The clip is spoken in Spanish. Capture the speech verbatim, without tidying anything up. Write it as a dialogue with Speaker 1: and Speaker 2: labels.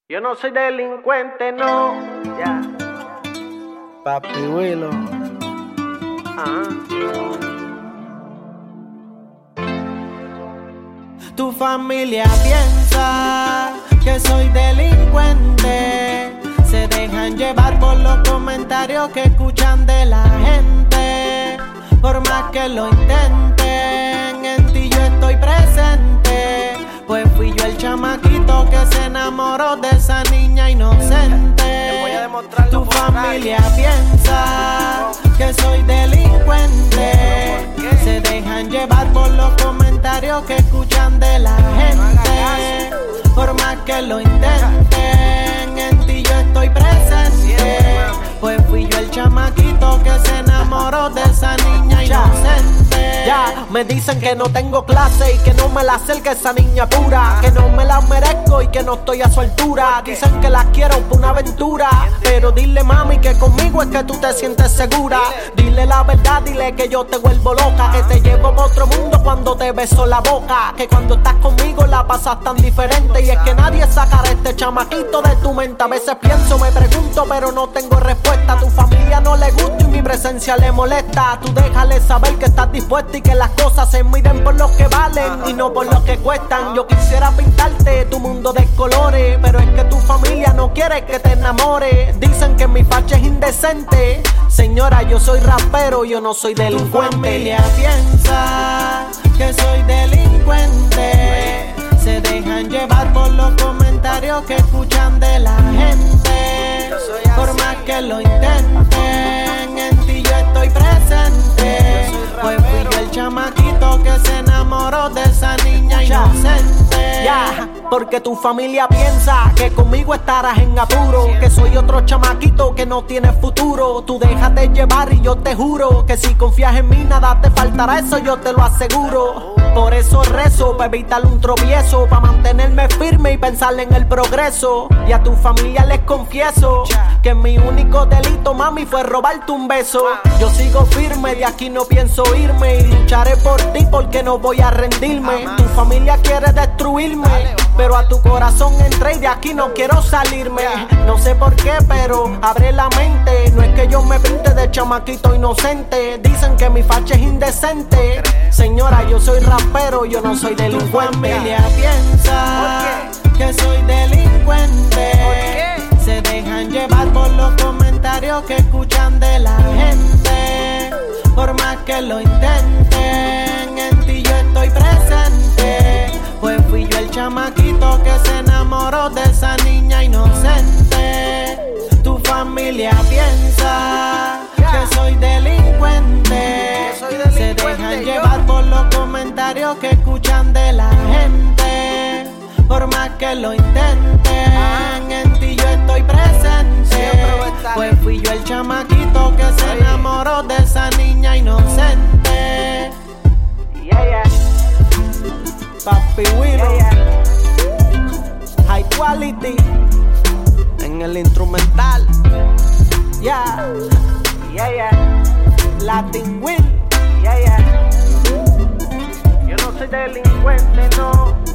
Speaker 1: Yo no soy delincuente, no. Ya. Yeah.
Speaker 2: Papi Willow.
Speaker 1: Ah.
Speaker 2: Tu familia piensa que soy delincuente. Se dejan llevar por los comentarios que escuchan de la gente. Por más que lo intenten, en ti yo estoy presente. Pues fui yo el chamaquito que se enamoró de esa niña inocente.
Speaker 1: Voy a demostrarlo.
Speaker 2: Tu familia piensa que soy delincuente. Se dejan llevar por los comentarios que escuchan de la gente. Por más que lo intenten, en ti yo estoy presente. Pues fui yo el chamaquito que se enamoró de esa niña inocente.
Speaker 1: Ya, me dicen que no tengo clase y que no me la acerque esa niña pura, que no me la merezco y que no estoy a su altura. Dicen que la quiero por una aventura, pero dile mami que conmigo es que tú te sientes segura. Dile la verdad, dile que yo te vuelvo loca, que te llevo a otro mundo cuando te beso la boca, que cuando estás conmigo la pasas tan diferente. Y es que nadie sacará este chamaquito de tu mente. A veces pienso, me pregunto, pero no tengo respuesta. A tu familia no le gusta y mi presencia le molesta. Tú déjale saber que estás dispuesta y que las cosas se miden por lo que valen y no por lo que cuestan. Yo quisiera pintarte tu mundo de colores, pero es que tu familia no quiere que te enamores. Dicen que mi facha es indecente. Señora, yo soy rapero, yo no soy delincuente.
Speaker 2: Tu familia piensa que soy delincuente. Se dejan llevar por los comentarios que escuchan de la gente. Por más que lo intenten, en ti yo estoy presente. Pues fui yo el chamaquito que se enamoró de esa niña inocente.
Speaker 1: Ya, porque tu familia piensa que conmigo estarás en apuro, que soy otro chamaquito que no tiene futuro. Tú déjate llevar y yo te juro que si confías en mí nada te faltará, eso yo te lo aseguro. Por eso rezo, para evitar un tropiezo, para mantenerme firme y pensar en el progreso. Y a tu familia les confieso que mi único delito, mami, fue robarte un beso. Yo sigo firme, de aquí no pienso irme, y lucharé por ti porque no voy a rendirme. Tu familia quiere destruirme, pero a tu corazón entré y de aquí no quiero salirme. No sé por qué, pero abre la mente. No es que yo me pinte de chamaquito inocente. Dicen que mi facha es indecente. Señora, yo soy rapero, yo no soy delincuente.
Speaker 2: Tu familia piensa que soy delincuente. Se dejan llevar por los comentarios que escuchan de la gente. Por más que lo intenten, en ti yo estoy presente. Pues fui yo el chamaquito que se enamoró de esa niña inocente. Tu familia piensa que soy delincuente. Se dejan llevar por los comentarios que escuchan de la gente. Por más que lo intenten, en ti yo estoy presente. Pues fui yo el chamaquito que se enamoró de esa niña inocente.
Speaker 1: Yeah, yeah.
Speaker 2: Papi Willow,
Speaker 1: Yeah, yeah.
Speaker 2: high quality en el instrumental. Yeah,
Speaker 1: Yeah, yeah.
Speaker 2: Latin Will.
Speaker 1: Yeah, yeah. Yo no soy delincuente, no.